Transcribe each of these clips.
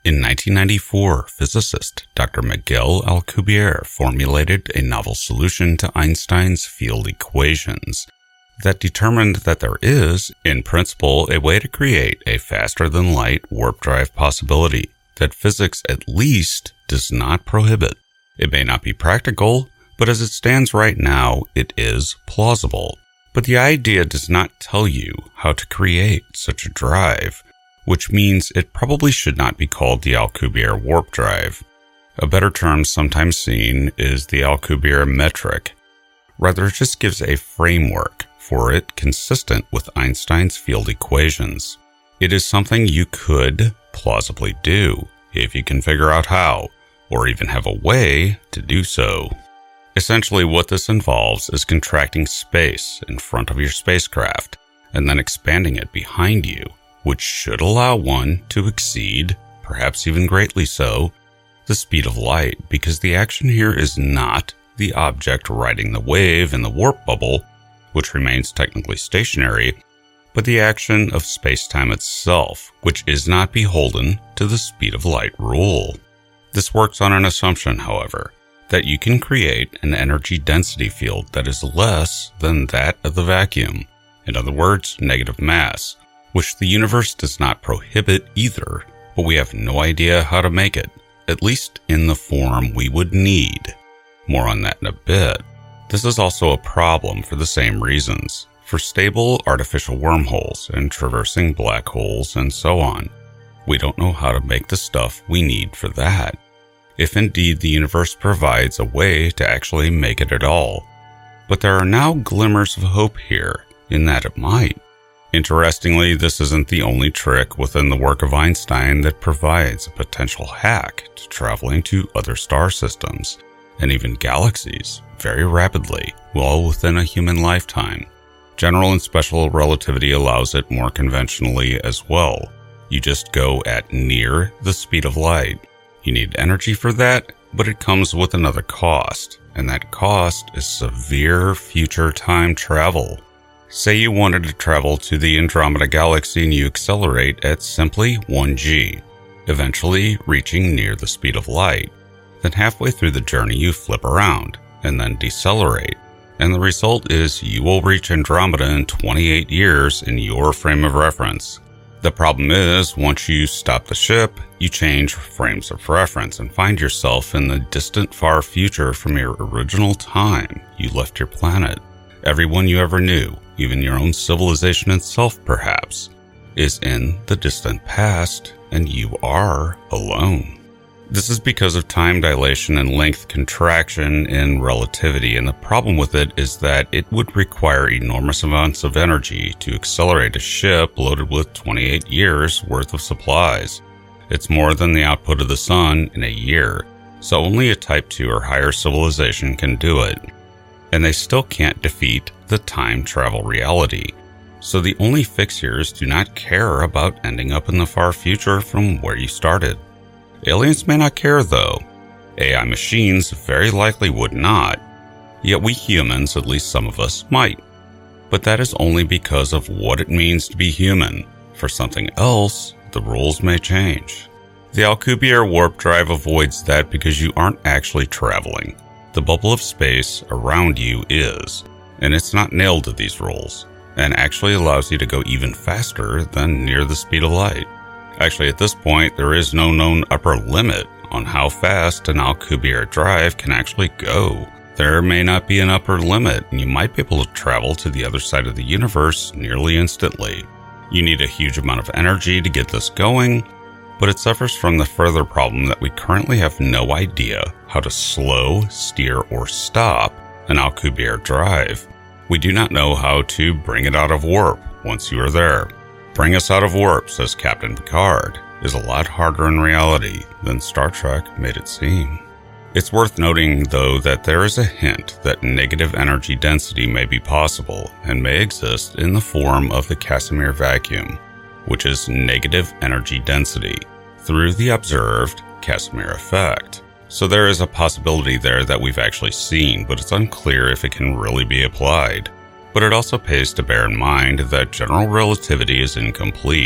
In 1994, physicist Dr. Miguel Alcubierre formulated a novel solution to Einstein's field equations that determined that there is, in principle, a way to create a faster-than-light warp drive possibility that physics at least does not prohibit. It may not be practical, but as it stands right now, it is plausible. But the idea does not tell you how to create such a drive, which means it probably should not be called the Alcubierre warp drive. A better term sometimes seen is the Alcubierre metric. Rather, it just gives a framework for it consistent with Einstein's field equations. It is something you could plausibly do if you can figure out how, or even have a way to do so. Essentially, what this involves is contracting space in front of your spacecraft and then expanding it behind you, which should allow one to exceed, perhaps even greatly so, the speed of light, because the action here is not the object riding the wave in the warp bubble, which remains technically stationary, but the action of space-time itself, which is not beholden to the speed of light rule. This works on an assumption, however, that you can create an energy density field that is less than that of the vacuum. In other words, negative mass, which the universe does not prohibit either, but we have no idea how to make it, at least in the form we would need. More on that in a bit. This is also a problem for the same reasons, for stable artificial wormholes and traversing black holes and so on. We don't know how to make the stuff we need for that, if indeed the universe provides a way to actually make it at all. But there are now glimmers of hope here, in that it might. Interestingly, this isn't the only trick within the work of Einstein that provides a potential hack to traveling to other star systems, and even galaxies, very rapidly, well within a human lifetime. General and special relativity allows it more conventionally as well. You just go at near the speed of light. You need energy for that, but it comes with another cost, and that cost is severe future time travel. Say you wanted to travel to the Andromeda Galaxy and you accelerate at simply 1g, eventually reaching near the speed of light. Then halfway through the journey you flip around, and then decelerate, and the result is you will reach Andromeda in 28 years in your frame of reference. The problem is, once you stop the ship, you change frames of reference and find yourself in the distant far future from your original time you left your planet. Everyone you ever knew, even your own civilization itself perhaps, is in the distant past, and you are alone. This is because of time dilation and length contraction in relativity, and the problem with it is that it would require enormous amounts of energy to accelerate a ship loaded with 28 years worth of supplies. It's more than the output of the sun in a year, so only a Type 2 or higher civilization can do it. And they still can't defeat the time travel reality. So the only fix here is do not care about ending up in the far future from where you started. Aliens may not care though. AI machines very likely would not. Yet we humans, at least some of us, might. But that is only because of what it means to be human. For something else, the rules may change. The Alcubierre warp drive avoids that because you aren't actually traveling. The bubble of space around you is, and it's not nailed to these rules, and actually allows you to go even faster than near the speed of light. Actually, at this point, there is no known upper limit on how fast an Alcubierre drive can actually go. There may not be an upper limit, and you might be able to travel to the other side of the universe nearly instantly. You need a huge amount of energy to get this going, but it suffers from the further problem that we currently have no idea how to slow, steer, or stop an Alcubierre drive. We do not know how to bring it out of warp once you are there. Bring us out of warp, says Captain Picard, is a lot harder in reality than Star Trek made it seem. It's worth noting, though, that there is a hint that negative energy density may be possible and may exist in the form of the Casimir vacuum, which is negative energy density, through the observed Casimir effect. So there is a possibility there that we've actually seen, but it's unclear if it can really be applied. But it also pays to bear in mind that general relativity is incomplete,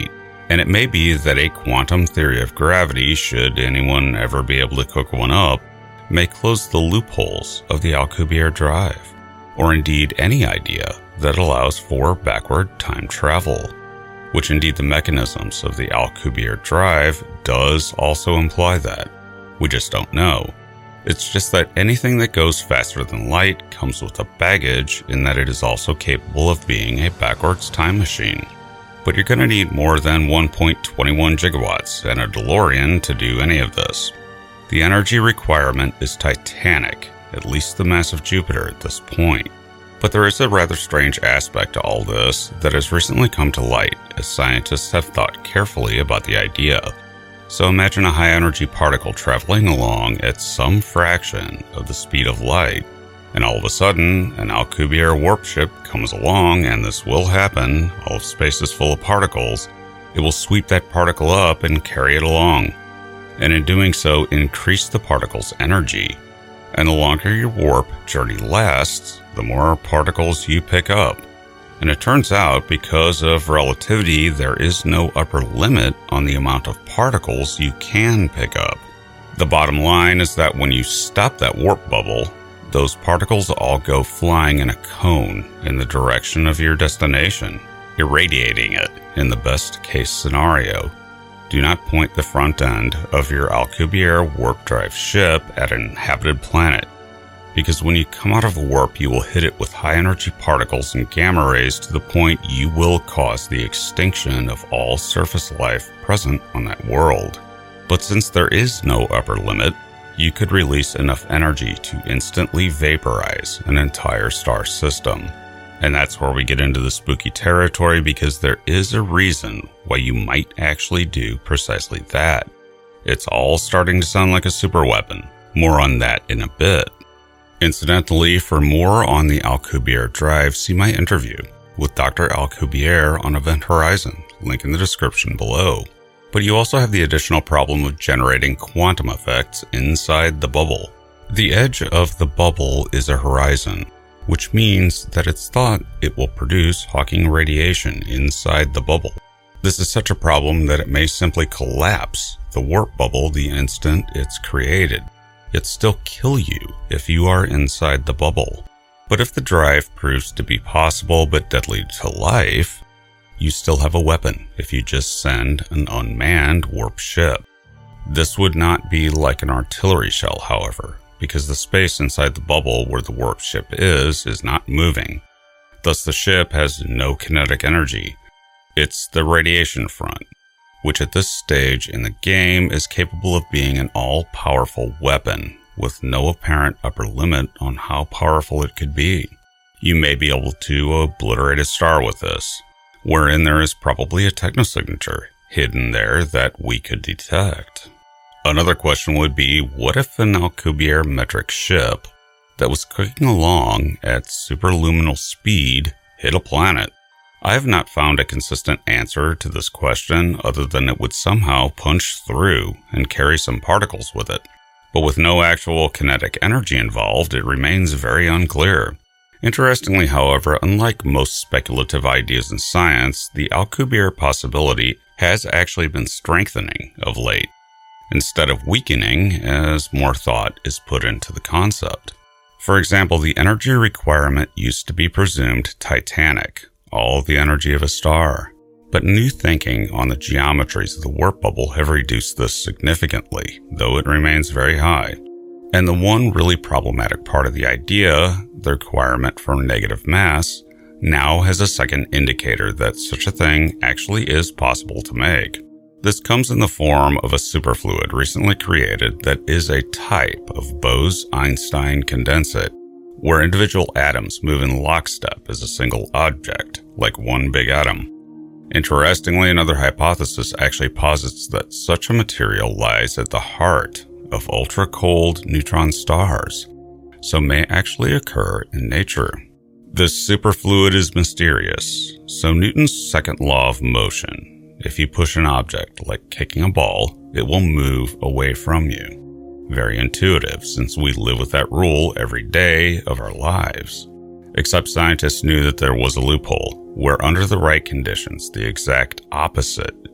And it may be that a quantum theory of gravity, should anyone ever be able to cook one up, may close the loopholes of the Alcubierre drive, or indeed any idea that allows for backward time travel, which indeed the mechanisms of the Alcubierre drive does also imply that. We just don't know. It's just that anything that goes faster than light comes with a baggage in that it is also capable of being a backwards time machine. But you're going to need more than 1.21 gigawatts and a DeLorean to do any of this. The energy requirement is titanic, at least the mass of Jupiter at this point. But there is a rather strange aspect to all this that has recently come to light as scientists have thought carefully about the idea. So imagine a high-energy particle traveling along at some fraction of the speed of light, and all of a sudden, an Alcubierre warp ship comes along, and this will happen. All of space is full of particles. It will sweep that particle up and carry it along, and in doing so, increase the particle's energy. And the longer your warp journey lasts, the more particles you pick up. And it turns out, because of relativity, there is no upper limit on the amount of particles you can pick up. The bottom line is that when you stop that warp bubble, those particles all go flying in a cone in the direction of your destination, irradiating it in the best case scenario. Do not point the front end of your Alcubierre warp drive ship at an inhabited planet, because when you come out of the warp, you will hit it with high-energy particles and gamma rays to the point you will cause the extinction of all surface life present on that world. But since there is no upper limit, you could release enough energy to instantly vaporize an entire star system. And that's where we get into the spooky territory, because there is a reason why you might actually do precisely that. It's all starting to sound like a superweapon. More on that in a bit. Incidentally, for more on the Alcubierre drive, see my interview with Dr. Alcubierre on Event Horizon, link in the description below. But you also have the additional problem of generating quantum effects inside the bubble. The edge of the bubble is a horizon, which means that it's thought it will produce Hawking radiation inside the bubble. This is such a problem that it may simply collapse the warp bubble the instant it's created, yet still kill you if you are inside the bubble. But if the drive proves to be possible but deadly to life, you still have a weapon if you just send an unmanned warp ship. This would not be like an artillery shell, however, because the space inside the bubble where the warp ship is not moving. Thus the ship has no kinetic energy. It's the radiation front, which at this stage in the game is capable of being an all-powerful weapon with no apparent upper limit on how powerful it could be. You may be able to obliterate a star with this, wherein there is probably a technosignature hidden there that we could detect. Another question would be, what if an Alcubierre metric ship that was cooking along at superluminal speed hit a planet? I have not found a consistent answer to this question other than it would somehow punch through and carry some particles with it. But with no actual kinetic energy involved, it remains very unclear. Interestingly, however, unlike most speculative ideas in science, the Alcubierre possibility has actually been strengthening of late, instead of weakening as more thought is put into the concept. For example, the energy requirement used to be presumed titanic, all the energy of a star. But new thinking on the geometries of the warp bubble have reduced this significantly, though it remains very high. And the one really problematic part of the idea, the requirement for negative mass, now has a second indicator that such a thing actually is possible to make. This comes in the form of a superfluid recently created that is a type of Bose-Einstein condensate, where individual atoms move in lockstep as a single object, like one big atom. Interestingly, another hypothesis actually posits that such a material lies at the heart of ultra-cold neutron stars, so may actually occur in nature. This superfluid is mysterious, so Newton's second law of motion, if you push an object like kicking a ball, it will move away from you. Very intuitive, since we live with that rule every day of our lives. Except scientists knew that there was a loophole, where under the right conditions, the exact opposite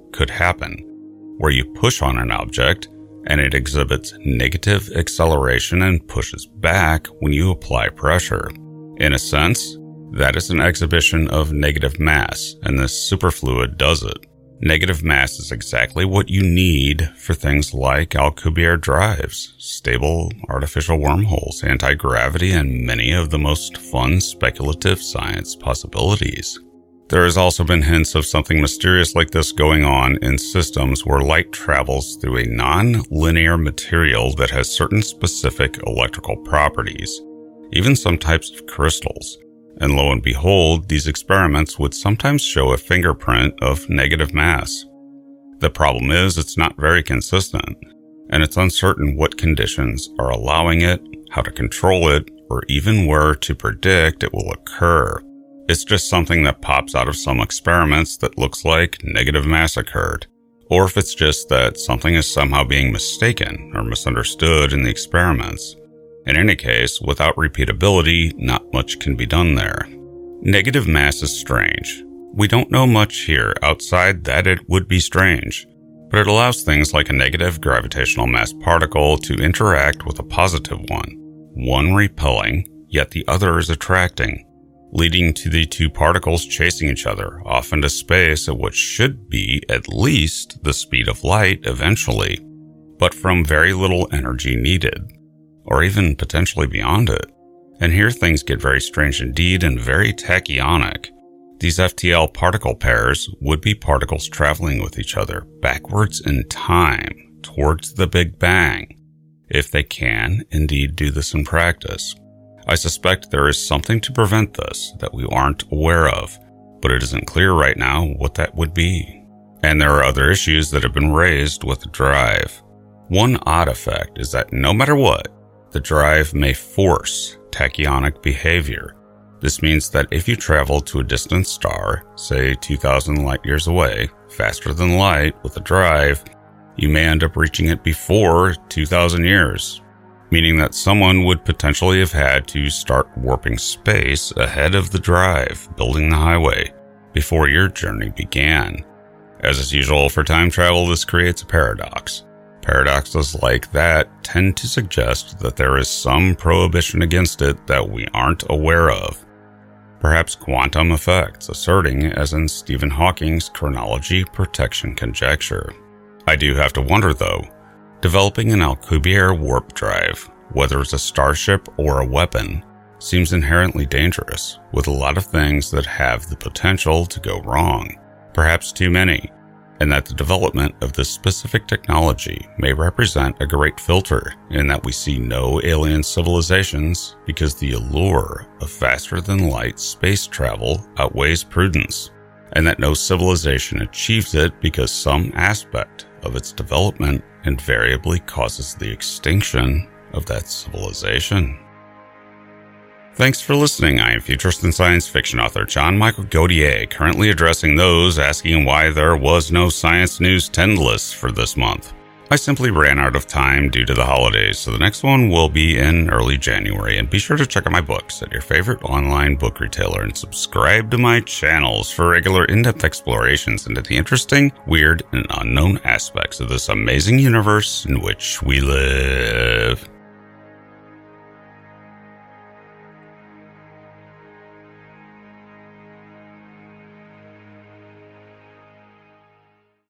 could happen, where you push on an object and it exhibits negative acceleration and pushes back when you apply pressure. In a sense, that is an exhibition of negative mass, and this superfluid does it. Negative mass is exactly what you need for things like Alcubierre drives, stable artificial wormholes, anti-gravity, and many of the most fun speculative science possibilities. There has also been hints of something mysterious like this going on in systems where light travels through a non-linear material that has certain specific electrical properties, even some types of crystals. And lo and behold, these experiments would sometimes show a fingerprint of negative mass. The problem is it's not very consistent, and it's uncertain what conditions are allowing it, how to control it, or even where to predict it will occur. It's just something that pops out of some experiments that looks like negative mass occurred, or if it's just that something is somehow being mistaken or misunderstood in the experiments. In any case, without repeatability, not much can be done there. Negative mass is strange. We don't know much here outside that it would be strange, but it allows things like a negative gravitational mass particle to interact with a positive one repelling, yet the other is attracting, leading to the two particles chasing each other off into space at what should be at least the speed of light eventually, but from very little energy needed, or even potentially beyond it. And here things get very strange indeed and very tachyonic. These FTL particle pairs would be particles traveling with each other backwards in time towards the Big Bang, if they can indeed do this in practice. I suspect there is something to prevent this that we aren't aware of, but it isn't clear right now what that would be. And there are other issues that have been raised with the drive. One odd effect is that no matter what, the drive may force tachyonic behavior. This means that if you travel to a distant star, say 2,000 light years away, faster than light with a drive, you may end up reaching it before 2,000 years, meaning that someone would potentially have had to start warping space ahead of the drive, building the highway, before your journey began. As is usual for time travel, this creates a paradox. Paradoxes like that tend to suggest that there is some prohibition against it that we aren't aware of. Perhaps quantum effects, asserting as in Stephen Hawking's chronology protection conjecture. I do have to wonder though, developing an Alcubierre warp drive, whether it's a starship or a weapon, seems inherently dangerous, with a lot of things that have the potential to go wrong, perhaps too many, and that the development of this specific technology may represent a great filter in that we see no alien civilizations because the allure of faster-than-light space travel outweighs prudence, and that no civilization achieves it because some aspect of its development invariably causes the extinction of that civilization. Thanks for listening. I am futurist and science fiction author John Michael Godier, currently addressing those asking why there was no Science News 10 list for this month. I simply ran out of time due to the holidays, so the next one will be in early January, and be sure to check out my books at your favorite online book retailer and subscribe to my channels for regular in-depth explorations into the interesting, weird, and unknown aspects of this amazing universe in which we live.